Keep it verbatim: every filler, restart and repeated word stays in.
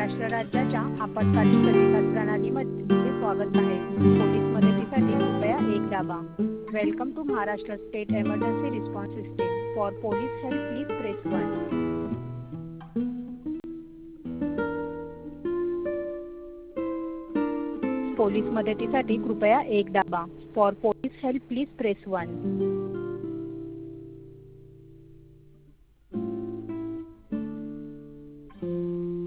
महाराष्ट्र राज्याच्या आपत्कालीन प्रतिसाद प्रणालीमध्ये तुमचे स्वागत आहे. पोलीस मदतीसाठी कृपया एक दाबा. Welcome to Maharashtra state emergency response system. For police help please press one. Police मदतीसाठी कृपया एक दाबा. For police help please press one.